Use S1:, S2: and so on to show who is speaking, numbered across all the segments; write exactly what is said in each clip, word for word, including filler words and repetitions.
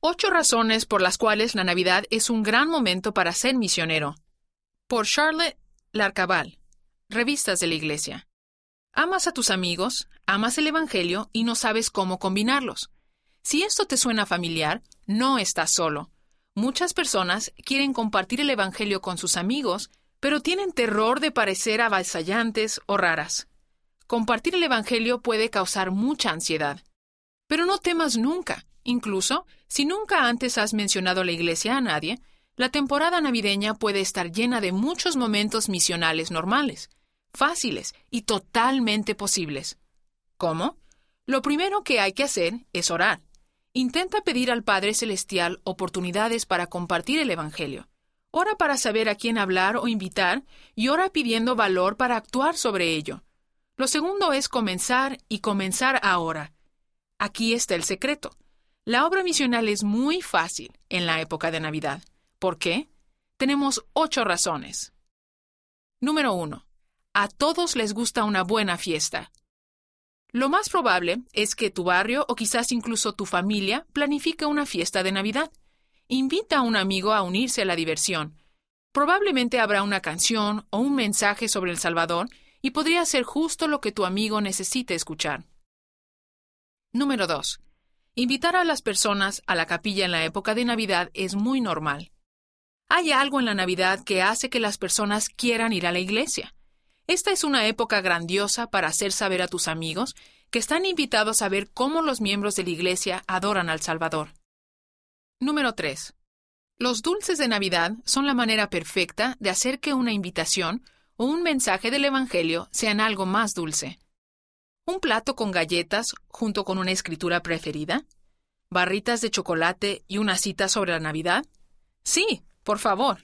S1: Ocho razones por las cuales la Navidad es un gran momento para ser misionero. Por Charlotte Larcabal, Revistas de la Iglesia. Amas a tus amigos, amas el Evangelio y no sabes cómo combinarlos. Si esto te suena familiar, no estás solo. Muchas personas quieren compartir el Evangelio con sus amigos, pero tienen terror de parecer avasallantes o raras. Compartir el Evangelio puede causar mucha ansiedad. Pero no temas nunca. Incluso, si nunca antes has mencionado la iglesia a nadie, la temporada navideña puede estar llena de muchos momentos misionales normales, fáciles y totalmente posibles. ¿Cómo? Lo primero que hay que hacer es orar. Intenta pedir al Padre Celestial oportunidades para compartir el Evangelio. Ora para saber a quién hablar o invitar y ora pidiendo valor para actuar sobre ello. Lo segundo es comenzar y comenzar ahora. Aquí está el secreto. La obra misional es muy fácil en la época de Navidad. ¿Por qué? Tenemos ocho razones. Número uno. A todos les gusta una buena fiesta. Lo más probable es que tu barrio o quizás incluso tu familia planifique una fiesta de Navidad. Invita a un amigo a unirse a la diversión. Probablemente habrá una canción o un mensaje sobre el Salvador y podría ser justo lo que tu amigo necesite escuchar. Número dos. Invitar a las personas a la capilla en la época de Navidad es muy normal. Hay algo en la Navidad que hace que las personas quieran ir a la iglesia. Esta es una época grandiosa para hacer saber a tus amigos que están invitados a ver cómo los miembros de la iglesia adoran al Salvador. Número tres. Los dulces de Navidad son la manera perfecta de hacer que una invitación o un mensaje del Evangelio sean algo más dulce. ¿Un plato con galletas junto con una escritura preferida? ¿Barritas de chocolate y una cita sobre la Navidad? Sí, por favor.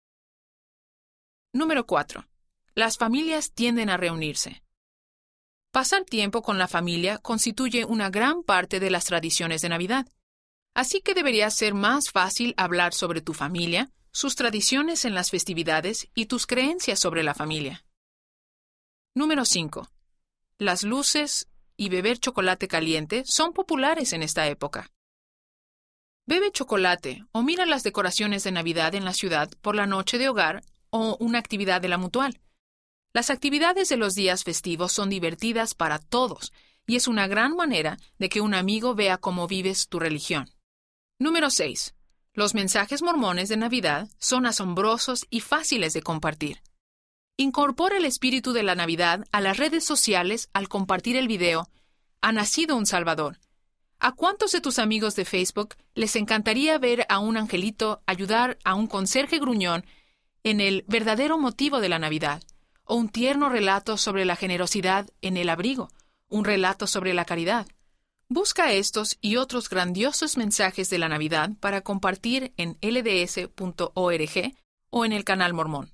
S1: Número cuatro. Las familias tienden a reunirse. Pasar tiempo con la familia constituye una gran parte de las tradiciones de Navidad. Así que debería ser más fácil hablar sobre tu familia, sus tradiciones en las festividades y tus creencias sobre la familia. Número cinco. Las luces y beber chocolate caliente son populares en esta época. Bebe chocolate o mira las decoraciones de Navidad en la ciudad por la noche de hogar o una actividad de la Mutual. Las actividades de los días festivos son divertidas para todos y es una gran manera de que un amigo vea cómo vives tu religión. Número seis. Los mensajes mormones de Navidad son asombrosos y fáciles de compartir. Incorpora el espíritu de la Navidad a las redes sociales al compartir el video «Ha nacido un Salvador». ¿A cuántos de tus amigos de Facebook les encantaría ver a un angelito ayudar a un conserje gruñón en el verdadero motivo de la Navidad? O un tierno relato sobre la generosidad en el abrigo, un relato sobre la caridad. Busca estos y otros grandiosos mensajes de la Navidad para compartir en L D S punto org o en el canal Mormón.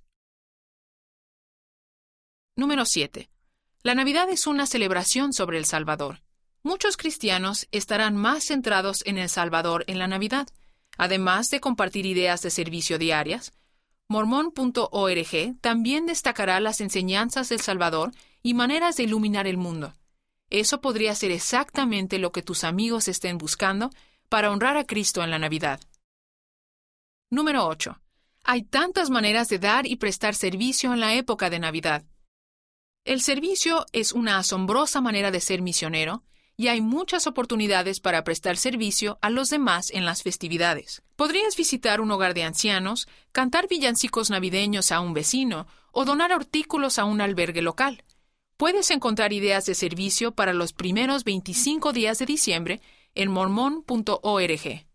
S1: Número siete. La Navidad es una celebración sobre el Salvador. Muchos cristianos estarán más centrados en el Salvador en la Navidad. Además de compartir ideas de servicio diarias, Mormón punto org también destacará las enseñanzas del Salvador y maneras de iluminar el mundo. Eso podría ser exactamente lo que tus amigos estén buscando para honrar a Cristo en la Navidad. Número ocho. Hay tantas maneras de dar y prestar servicio en la época de Navidad. El servicio es una asombrosa manera de ser misionero y hay muchas oportunidades para prestar servicio a los demás en las festividades. Podrías visitar un hogar de ancianos, cantar villancicos navideños a un vecino o donar artículos a un albergue local. Puedes encontrar ideas de servicio para los primeros veinticinco días de diciembre en mormón punto org.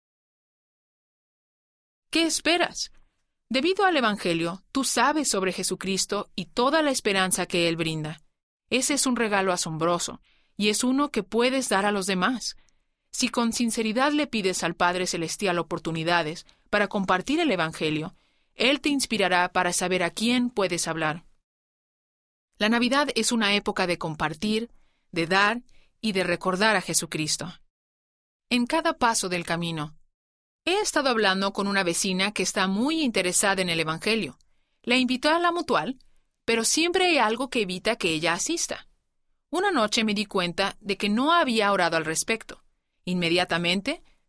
S1: ¿Qué esperas? Debido al Evangelio, tú sabes sobre Jesucristo y toda la esperanza que Él brinda. Ese es un regalo asombroso, y es uno que puedes dar a los demás. Si con sinceridad le pides al Padre Celestial oportunidades para compartir el Evangelio, Él te inspirará para saber a quién puedes hablar. La Navidad es una época de compartir, de dar y de recordar a Jesucristo. En cada paso del camino, he estado hablando con una vecina que está muy interesada en el Evangelio. La invitó a la Mutual, pero siempre hay algo que evita que ella asista. Una noche me di cuenta de que no había orado al respecto. Inmediatamente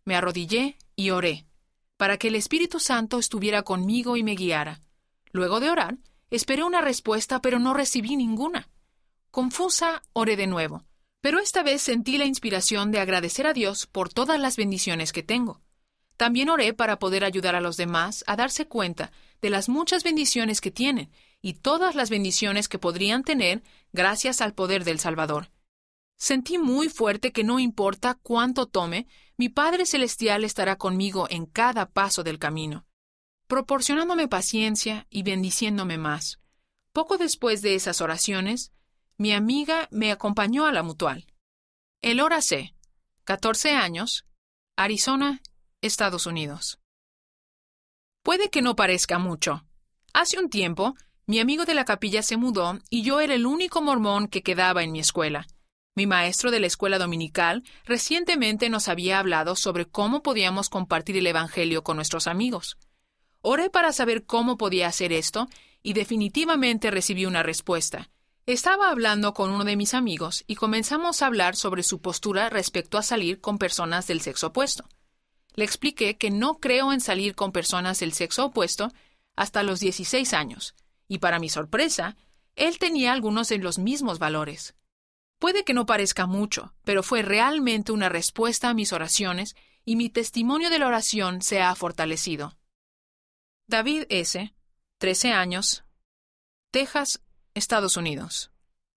S1: me arrodillé y oré, para que el Espíritu Santo estuviera conmigo y me guiara. Luego de orar, esperé una respuesta, pero no recibí ninguna. Confusa, oré de nuevo, pero esta vez sentí la inspiración de agradecer a Dios por todas las bendiciones que tengo. También oré para poder ayudar a los demás a darse cuenta de las muchas bendiciones que tienen y todas las bendiciones que podrían tener gracias al poder del Salvador. Sentí muy fuerte que no importa cuánto tome, mi Padre Celestial estará conmigo en cada paso del camino, proporcionándome paciencia y bendiciéndome más. Poco después de esas oraciones, mi amiga me acompañó a la Mutual. Elora C., catorce años, Arizona, Estados Unidos. Puede que no parezca mucho. Hace un tiempo, mi amigo de la capilla se mudó y yo era el único mormón que quedaba en mi escuela. Mi maestro de la escuela dominical recientemente nos había hablado sobre cómo podíamos compartir el Evangelio con nuestros amigos. Oré para saber cómo podía hacer esto y definitivamente recibí una respuesta. Estaba hablando con uno de mis amigos y comenzamos a hablar sobre su postura respecto a salir con personas del sexo opuesto. Le expliqué que no creo en salir con personas del sexo opuesto hasta los dieciséis años, y para mi sorpresa, él tenía algunos de los mismos valores. Puede que no parezca mucho, pero fue realmente una respuesta a mis oraciones y mi testimonio de la oración se ha fortalecido. David S., trece años, Texas, Estados Unidos.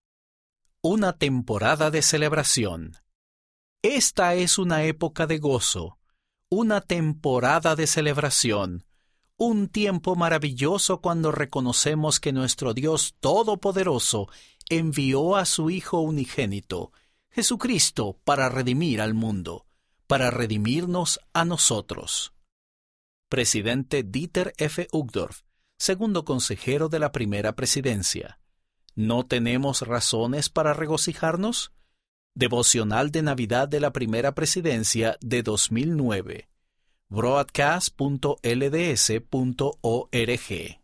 S2: Una temporada de celebración. Esta es una época de gozo, una temporada de celebración, un tiempo maravilloso cuando reconocemos que nuestro Dios Todopoderoso envió a su Hijo unigénito, Jesucristo, para redimir al mundo, para redimirnos a nosotros. Presidente Dieter F. Uchtdorf, segundo consejero de la primera presidencia. ¿No tenemos razones para regocijarnos? Devocional de Navidad de la primera presidencia de dos mil nueve. broadcast punto l d s punto org